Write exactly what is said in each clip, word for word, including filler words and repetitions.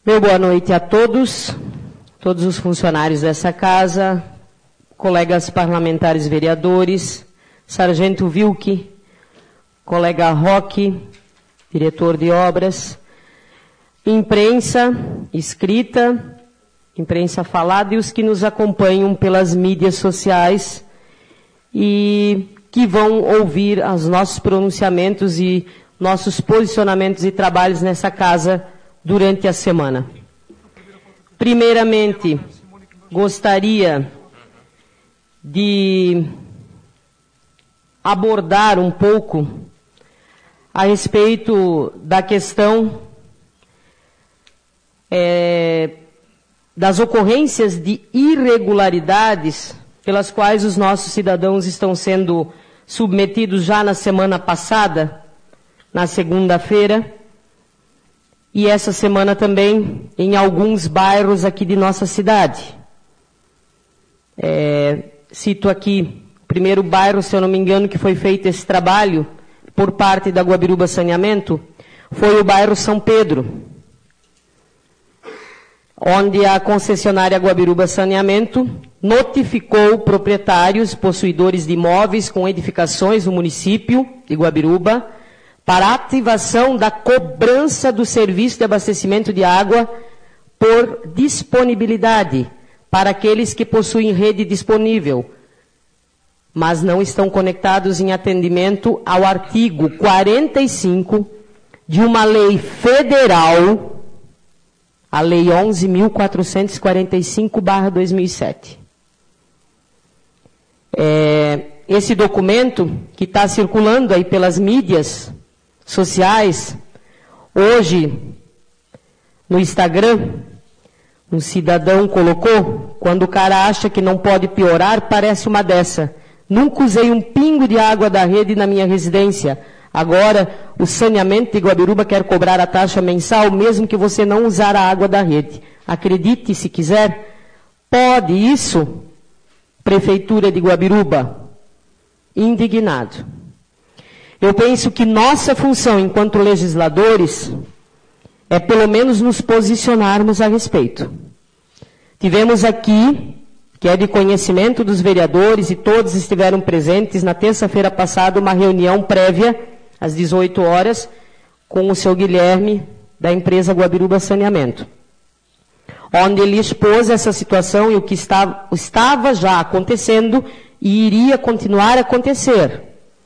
Meu boa noite a todos, todos os funcionários dessa casa, colegas parlamentares vereadores, Sargento Wilke, colega Roque, diretor de obras, imprensa escrita, imprensa falada e os que nos acompanham pelas mídias sociais e que vão ouvir os nossos pronunciamentos e nossos posicionamentos e trabalhos nessa casa durante a semana. Primeiramente, gostaria de abordar um pouco a respeito da questão é, das ocorrências de irregularidades pelas quais os nossos cidadãos estão sendo submetidos já na semana passada, na segunda-feira, e essa semana também em alguns bairros aqui de nossa cidade. É, cito aqui o primeiro bairro, se eu não me engano, que foi feito esse trabalho por parte da Guabiruba Saneamento, foi o bairro São Pedro, onde a concessionária Guabiruba Saneamento notificou proprietários, possuidores de imóveis com edificações no município de Guabiruba, para a ativação da cobrança do serviço de abastecimento de água por disponibilidade para aqueles que possuem rede disponível, mas não estão conectados em atendimento ao artigo quarenta e cinco de uma lei federal, a Lei onze mil quatrocentos e quarenta e cinco barra dois mil e sete. É, esse documento que está circulando aí pelas mídias sociais, hoje, no Instagram, um cidadão colocou, quando o cara acha que não pode piorar, parece uma dessa. Nunca usei um pingo de água da rede na minha residência. Agora, o saneamento de Guabiruba quer cobrar a taxa mensal, mesmo que você não usar a água da rede. Acredite, se quiser, pode isso, Prefeitura de Guabiruba, indignado. Eu penso que nossa função, enquanto legisladores, é pelo menos nos posicionarmos a respeito. Tivemos aqui, que é de conhecimento dos vereadores, e todos estiveram presentes na terça-feira passada, uma reunião prévia, às dezoito horas, com o seu Guilherme, da empresa Guabiruba Saneamento, onde ele expôs essa situação e o que estava, estava já acontecendo e iria continuar a acontecer.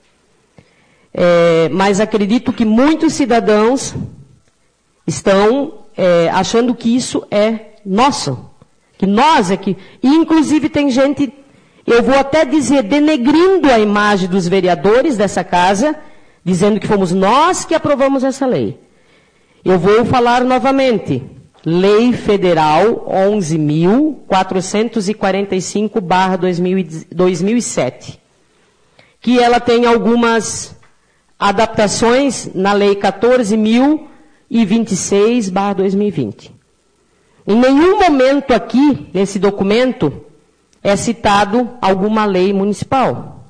É, mas acredito que muitos cidadãos estão é, achando que isso é nosso, que nós é que... E, inclusive, tem gente, eu vou até dizer, denegrindo a imagem dos vereadores dessa casa, dizendo que fomos nós que aprovamos essa lei. Eu vou falar novamente. Lei Federal onze mil quatrocentos e quarenta e cinco barra dois mil e sete, que ela tem algumas adaptações na Lei quatorze mil e vinte e seis barra dois mil e vinte. Em nenhum momento aqui, nesse documento, é citado alguma lei municipal.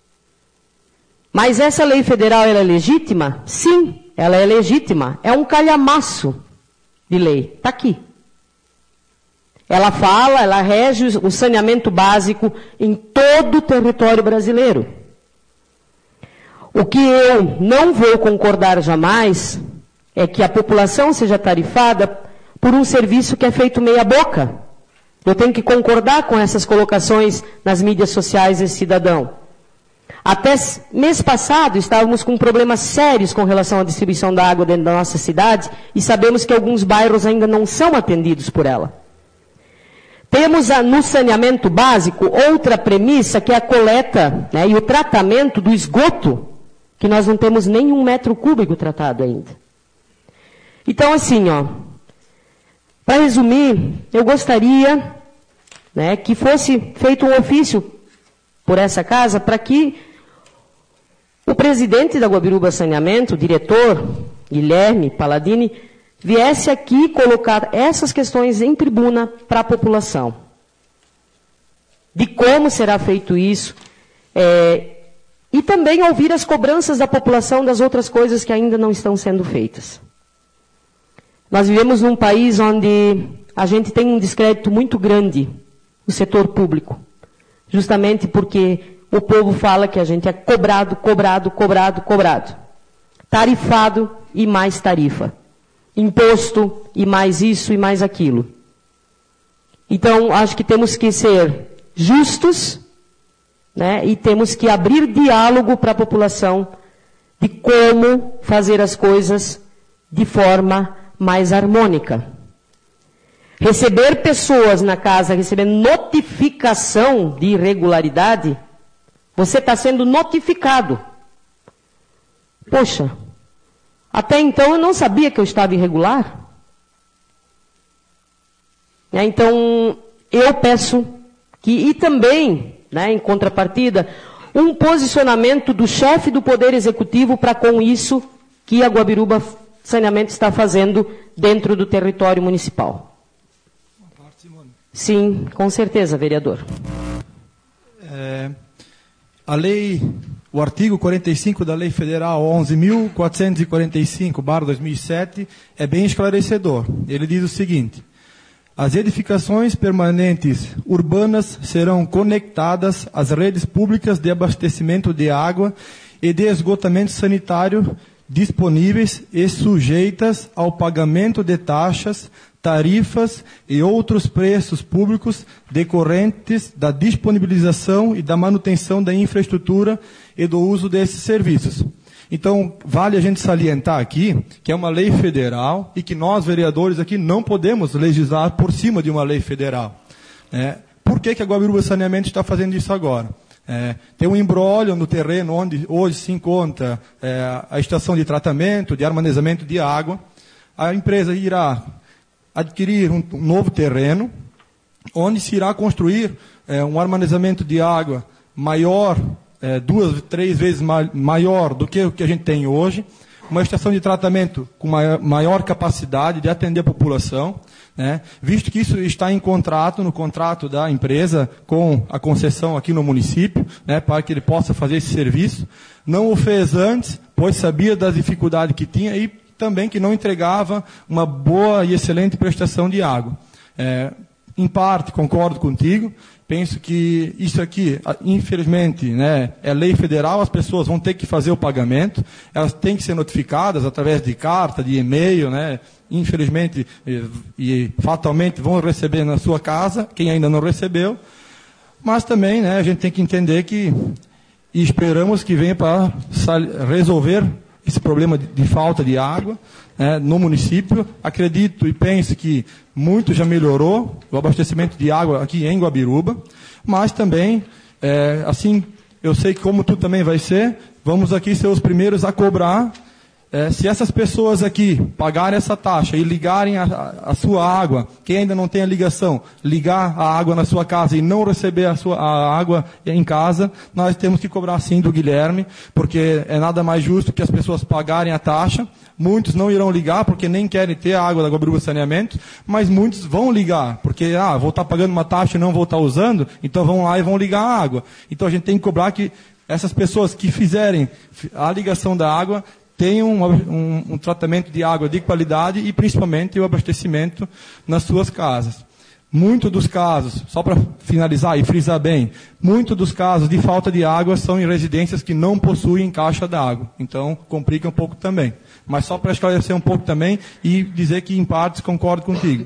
Mas essa lei federal, ela é legítima? Sim, ela é legítima. É um calhamaço de lei. Está aqui. Ela fala, ela rege o saneamento básico em todo o território brasileiro. O que eu não vou concordar jamais é que a população seja tarifada por um serviço que é feito meia boca. Eu tenho que concordar com essas colocações nas mídias sociais desse cidadão. Até mês passado estávamos com problemas sérios com relação à distribuição da água dentro da nossa cidade e sabemos que alguns bairros ainda não são atendidos por ela. Temos a, no saneamento básico outra premissa que é a coleta, né, e o tratamento do esgoto, que nós não temos nenhum metro cúbico tratado ainda. Então, assim, ó, para resumir, eu gostaria, né, que fosse feito um ofício por essa casa para que o presidente da Guabiruba Saneamento, o diretor Guilherme Paladini, viesse aqui colocar essas questões em tribuna para a população. De como será feito isso, é, e também ouvir as cobranças da população das outras coisas que ainda não estão sendo feitas. Nós vivemos num país onde a gente tem um descrédito muito grande no setor público, justamente porque o povo fala que a gente é cobrado, cobrado, cobrado, cobrado. Tarifado e mais tarifa. Imposto e mais isso e mais aquilo. Então, acho que temos que ser justos, né, e temos que abrir diálogo para a população de como fazer as coisas de forma mais harmônica. Receber pessoas na casa, receber notificação de irregularidade, você está sendo notificado. Poxa, até então eu não sabia que eu estava irregular. É, então, eu peço que, e também, né, em contrapartida, um posicionamento do chefe do Poder Executivo para com isso que a Guabiruba Saneamento está fazendo dentro do território municipal. Sim, com certeza, vereador. É, a lei, o artigo quarenta e cinco da Lei Federal onze mil quatrocentos e quarenta e cinco barra dois mil e sete é bem esclarecedor. Ele diz o seguinte: as edificações permanentes urbanas serão conectadas às redes públicas de abastecimento de água e de esgotamento sanitário disponíveis e sujeitas ao pagamento de taxas, tarifas e outros preços públicos decorrentes da disponibilização e da manutenção da infraestrutura e do uso desses serviços. Então, vale a gente salientar aqui que é uma lei federal e que nós, vereadores aqui, não podemos legislar por cima de uma lei federal. É, por que que a Guabiruba Saneamento está fazendo isso agora? É, tem um imbróglio no terreno onde hoje se encontra é, a estação de tratamento, de armazenamento de água. A empresa irá adquirir um, um novo terreno, onde se irá construir é, um armazenamento de água maior, é, duas, três vezes ma maior do que o que a gente tem hoje, uma estação de tratamento com maior, maior capacidade de atender a população, né, visto que isso está em contrato, no contrato da empresa com a concessão aqui no município, né, para que ele possa fazer esse serviço. Não o fez antes, pois sabia das dificuldades que tinha e também que não entregava uma boa e excelente prestação de água. É, em parte, concordo contigo. Penso que isso aqui, infelizmente, né, é lei federal, as pessoas vão ter que fazer o pagamento, elas têm que ser notificadas através de carta, de e-mail, né, infelizmente e, e fatalmente vão receber na sua casa, quem ainda não recebeu, mas também, né, a gente tem que entender que, e esperamos que venha para resolver esse problema de, de falta de água, né, no município. Acredito e penso que muito já melhorou o abastecimento de água aqui em Guabiruba, mas também, é, assim, eu sei que como tu também vai ser, vamos aqui ser os primeiros a cobrar. É, se essas pessoas aqui pagarem essa taxa e ligarem a, a, a sua água, quem ainda não tem a ligação, ligar a água na sua casa e não receber a, sua, a água em casa, nós temos que cobrar sim do Guilherme, porque é nada mais justo que as pessoas pagarem a taxa. Muitos não irão ligar porque nem querem ter a água da Guabiruba Saneamento, mas muitos vão ligar, porque ah, vou estar pagando uma taxa e não vou estar usando, então vão lá e vão ligar a água. Então a gente tem que cobrar que essas pessoas que fizerem a ligação da água tenham um, um, um tratamento de água de qualidade e principalmente o abastecimento nas suas casas. Muitos dos casos, só para finalizar e frisar bem, muitos dos casos de falta de água são em residências que não possuem caixa d'água. Então, complica um pouco também. Mas só para esclarecer um pouco também e dizer que, em partes, concordo contigo.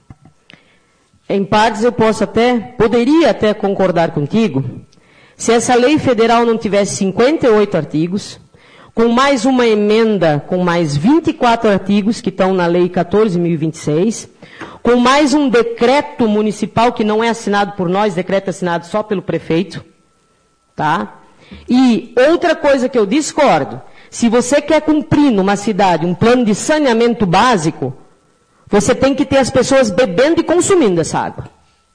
Em partes, eu posso até, poderia até concordar contigo, se essa lei federal não tivesse cinquenta e oito artigos, com mais uma emenda com mais vinte e quatro artigos, que estão na Lei quatorze mil e vinte e seis, com mais um decreto municipal que não é assinado por nós, decreto assinado só pelo prefeito, tá? E outra coisa que eu discordo, se você quer cumprir numa cidade um plano de saneamento básico, você tem que ter as pessoas bebendo e consumindo essa água.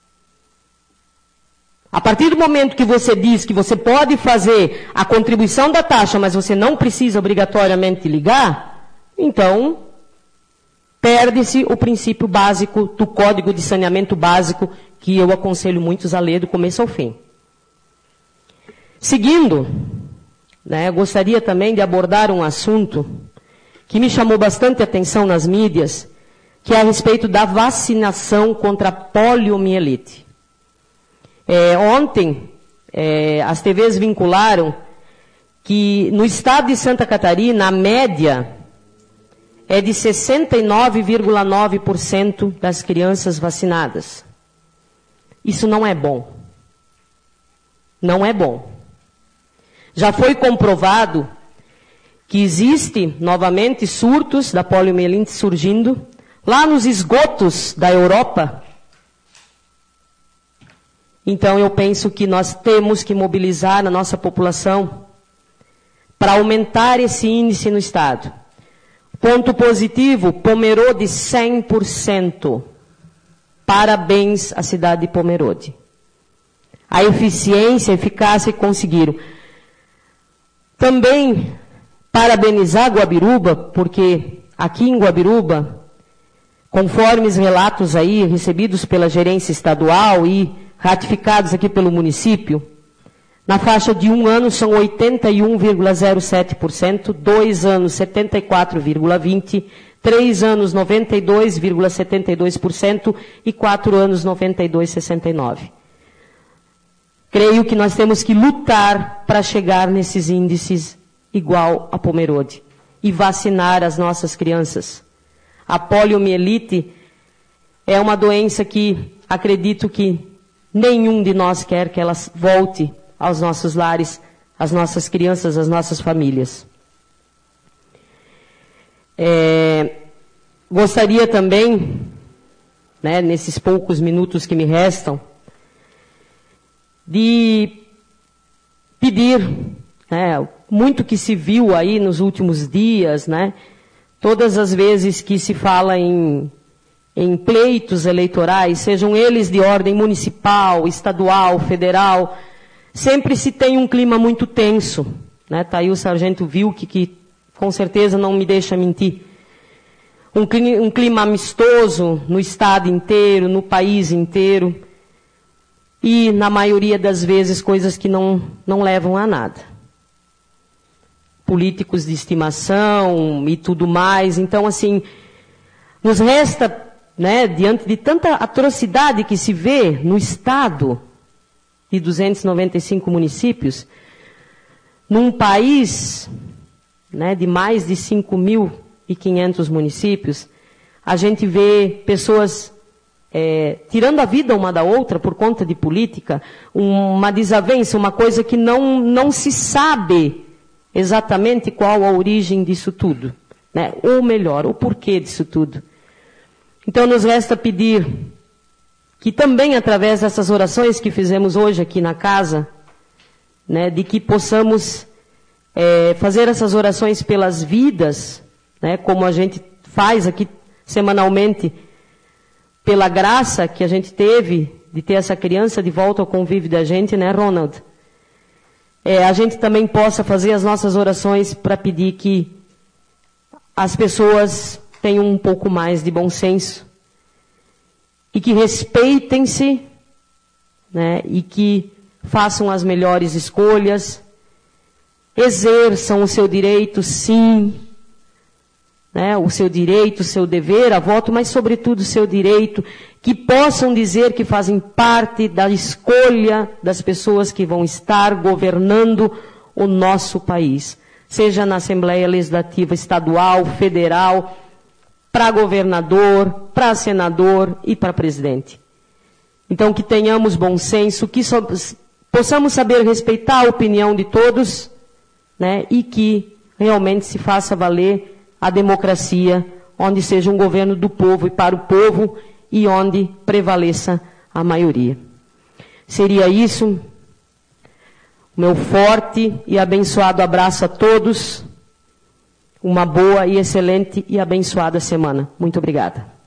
A partir do momento que você diz que você pode fazer a contribuição da taxa, mas você não precisa obrigatoriamente ligar, então perde-se o princípio básico do Código de Saneamento Básico, que eu aconselho muitos a ler do começo ao fim. Seguindo, né, eu gostaria também de abordar um assunto que me chamou bastante atenção nas mídias, que é a respeito da vacinação contra a poliomielite. É, ontem, é, as T Vs vincularam que no estado de Santa Catarina, a média é de sessenta e nove vírgula nove por cento das crianças vacinadas. Isso não é bom. Não é bom. Já foi comprovado que existe novamente surtos da poliomielite surgindo lá nos esgotos da Europa. Então eu penso que nós temos que mobilizar a nossa população para aumentar esse índice no estado. Ponto positivo, Pomerode cem por cento. Parabéns à cidade de Pomerode. A eficiência, a eficácia que conseguiram. Também parabenizar Guabiruba, porque aqui em Guabiruba, conforme os relatos aí recebidos pela gerência estadual e ratificados aqui pelo município, na faixa de um ano são oitenta e um vírgula zero sete por cento, dois anos setenta e quatro vírgula vinte por cento, três anos noventa e dois vírgula setenta e dois por cento e quatro anos noventa e dois vírgula sessenta e nove por cento. Creio que nós temos que lutar para chegar nesses índices igual a Pomerode e vacinar as nossas crianças. A poliomielite é uma doença que acredito que nenhum de nós quer que ela volte aos nossos lares, às nossas crianças, às nossas famílias. É, gostaria também, né, nesses poucos minutos que me restam, de pedir, né, muito que se viu aí nos últimos dias, né, todas as vezes que se fala em, em pleitos eleitorais, sejam eles de ordem municipal, estadual, federal, sempre se tem um clima muito tenso, né, tá aí o sargento Vilk, que com certeza não me deixa mentir. Um clima, um clima amistoso no estado inteiro, no país inteiro, e na maioria das vezes coisas que não, não levam a nada. Políticos de estimação e tudo mais. Então, assim, nos resta, né, diante de tanta atrocidade que se vê no estado de duzentos e noventa e cinco municípios, num país, né, de mais de cinco mil e quinhentos municípios, a gente vê pessoas é, tirando a vida uma da outra por conta de política, uma desavença, uma coisa que não, não se sabe exatamente qual a origem disso tudo, né? Ou melhor, o porquê disso tudo. Então nos resta pedir que também através dessas orações que fizemos hoje aqui na casa, né, de que possamos é, fazer essas orações pelas vidas, né, como a gente faz aqui semanalmente, pela graça que a gente teve de ter essa criança de volta ao convívio da gente, né, Ronald? É, a gente também possa fazer as nossas orações para pedir que as pessoas tenham um pouco mais de bom senso e que respeitem-se, né, e que façam as melhores escolhas, exerçam o seu direito, sim, né, o seu direito, o seu dever a voto, mas sobretudo o seu direito, que possam dizer que fazem parte da escolha das pessoas que vão estar governando o nosso país, seja na Assembleia Legislativa Estadual, Federal, para governador, para senador e para presidente. Então que tenhamos bom senso, que so, possamos saber respeitar a opinião de todos, né, e que realmente se faça valer a democracia, onde seja um governo do povo e para o povo, e onde prevaleça a maioria. Seria isso. Meu forte e abençoado abraço a todos. Uma boa e excelente e abençoada semana. Muito obrigada.